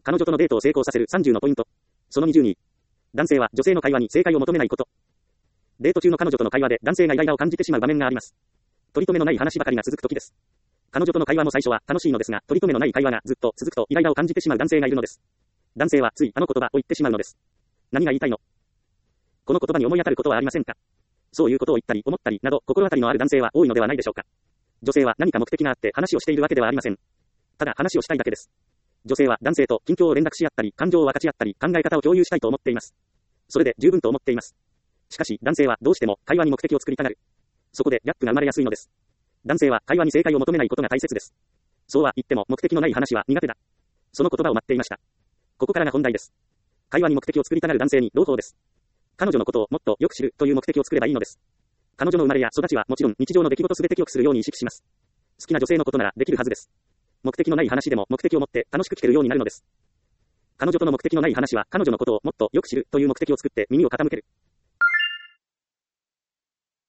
彼女とのデートを成功させる30のポイント。その20に、男性は女性の会話に正解を求めないこと。デート中の彼女との会話で男性がイライラを感じてしまう場面があります。取り留めのない話ばかりが続く時です。彼女との会話も最初は楽しいのですが、取り留めのない会話がずっと続くとイライラを感じてしまう男性がいるのです。男性はついあの言葉を言ってしまうのです。何が言いたいの？この言葉に思い当たることはありませんか？そういうことを言ったり思ったりなど心当たりのある男性は多いのではないでしょうか。女性は何か目的があって話をしているわけではありません。ただ話をしたいだけです。女性は男性と近況を連絡し合ったり、感情を分かち合ったり、考え方を共有したいと思っています。それで十分と思っています。しかし男性はどうしても会話に目的を作りたがる。そこでギャップが生まれやすいのです。男性は会話に正解を求めないことが大切です。そうは言っても目的のない話は苦手だ。その言葉を待っていました。ここからが本題です。会話に目的を作りたがる男性に朗報です。彼女のことをもっとよく知るという目的を作ればいいのです。彼女の生まれや育ちはもちろん日常の出来事すべて記憶するように意識します。好きな女性のことならできるはずです。目的のない話でも目的を持って楽しく聞けるようになるのです。彼女との目的のない話は彼女のことをもっとよく知るという目的を作って耳を傾ける。